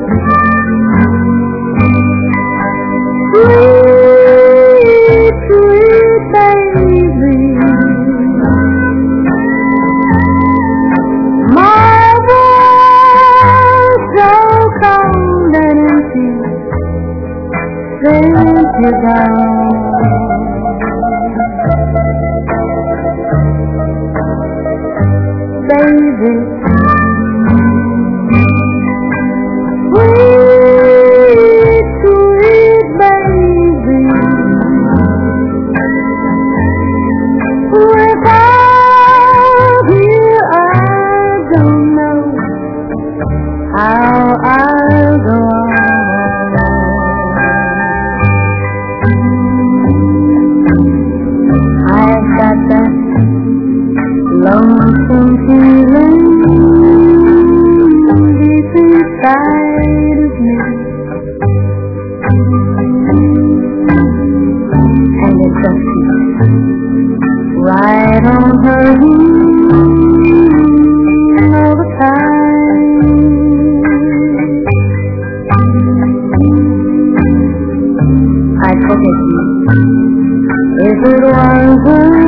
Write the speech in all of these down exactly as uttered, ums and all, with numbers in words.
Sweet, sweet baby, my world so cold and empty since you're gone. Baby, sweet, sweet baby, without you I don't know how I'll go on. I've got that lonesome feeling deep inside of me, and it just keeps right on hurting all the time. I forget you if it wasn't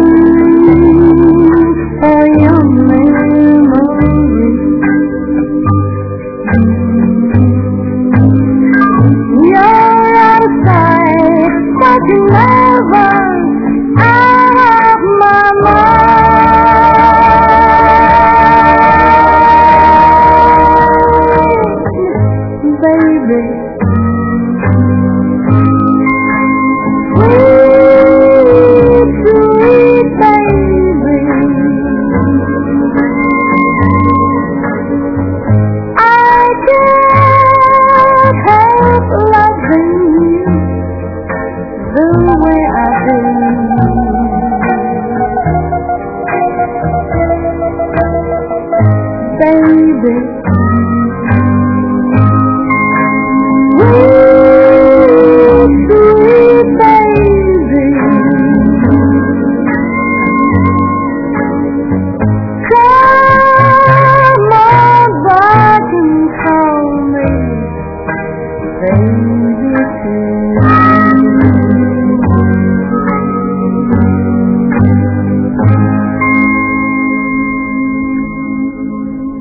for your memory. You're outside, but you never out of my mind, baby.